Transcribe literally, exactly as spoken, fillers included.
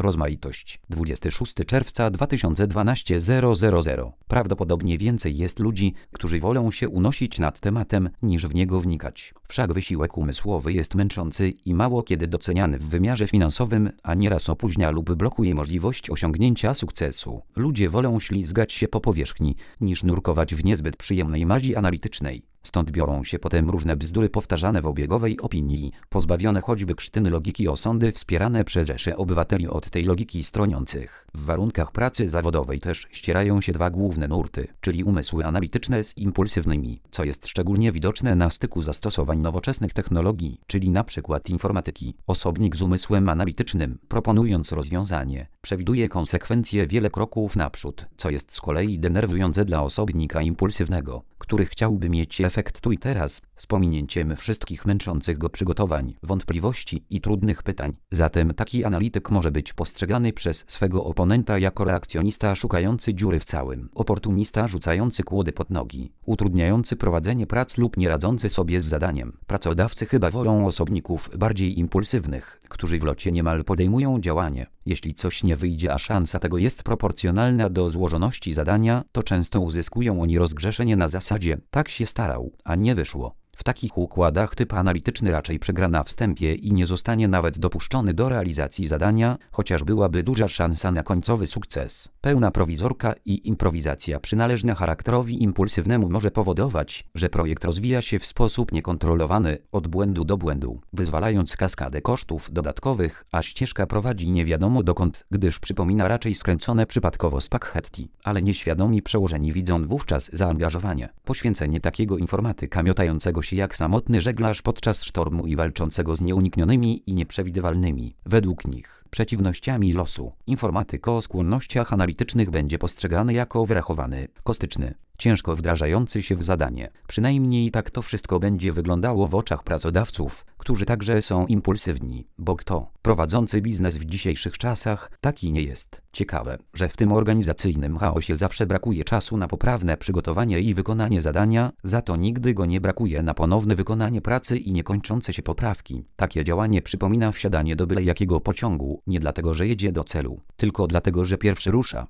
Rozmaitość. dwudziestego szóstego czerwca dwa tysiące dwunastego zero zero zero. Prawdopodobnie więcej jest ludzi, którzy wolą się unosić nad tematem, niż w niego wnikać. Wszak wysiłek umysłowy jest męczący i mało kiedy doceniany w wymiarze finansowym, a nieraz opóźnia lub blokuje możliwość osiągnięcia sukcesu. Ludzie wolą ślizgać się po powierzchni, niż nurkować w niezbyt przyjemnej mazi analitycznej. Stąd biorą się potem różne bzdury powtarzane w obiegowej opinii, pozbawione choćby krztyny logiki osądy wspierane przez rzesze obywateli od tej logiki stroniących. W warunkach pracy zawodowej też ścierają się dwa główne nurty, czyli umysły analityczne z impulsywnymi, co jest szczególnie widoczne na styku zastosowań nowoczesnych technologii, czyli na przykład informatyki. Osobnik z umysłem analitycznym, proponując rozwiązanie, przewiduje konsekwencje wiele kroków naprzód, co jest z kolei denerwujące dla osobnika impulsywnego, który chciałby mieć efekt tu i teraz, z pominięciem wszystkich męczących go przygotowań, wątpliwości i trudnych pytań. Zatem taki analityk może być postrzegany przez swego oponenta jako reakcjonista szukający dziury w całym, oportunista rzucający kłody pod nogi, utrudniający prowadzenie prac lub nie radzący sobie z zadaniem. Pracodawcy chyba wolą osobników bardziej impulsywnych, którzy w locie niemal podejmują działanie. Jeśli coś nie wyjdzie, a szansa tego jest proporcjonalna do złożoności zadania, to często uzyskują oni rozgrzeszenie na zasadzie tak się starał, a nie wyszło. W takich układach typ analityczny raczej przegra na wstępie i nie zostanie nawet dopuszczony do realizacji zadania, chociaż byłaby duża szansa na końcowy sukces. Pełna prowizorka i improwizacja przynależna charakterowi impulsywnemu może powodować, że projekt rozwija się w sposób niekontrolowany, od błędu do błędu, wyzwalając kaskadę kosztów dodatkowych, a ścieżka prowadzi nie wiadomo dokąd, gdyż przypomina raczej skręcone przypadkowo spaghetti, ale nieświadomi przełożeni widzą wówczas zaangażowanie, poświęcenie takiego informatyka miotającego się jak samotny żeglarz podczas sztormu i walczącego z nieuniknionymi i nieprzewidywalnymi, według nich, przeciwnościami losu. Informatyk o skłonnościach analitycznych będzie postrzegany jako wyrachowany, kostyczny, ciężko wdrażający się w zadanie. Przynajmniej tak to wszystko będzie wyglądało w oczach pracodawców, którzy także są impulsywni, bo kto, prowadzący biznes w dzisiejszych czasach, taki nie jest. Ciekawe, że w tym organizacyjnym chaosie zawsze brakuje czasu na poprawne przygotowanie i wykonanie zadania, za to nigdy go nie brakuje na ponowne wykonanie pracy i niekończące się poprawki. Takie działanie przypomina wsiadanie do byle jakiego pociągu, nie dlatego, że jedzie do celu, tylko dlatego, że pierwszy rusza.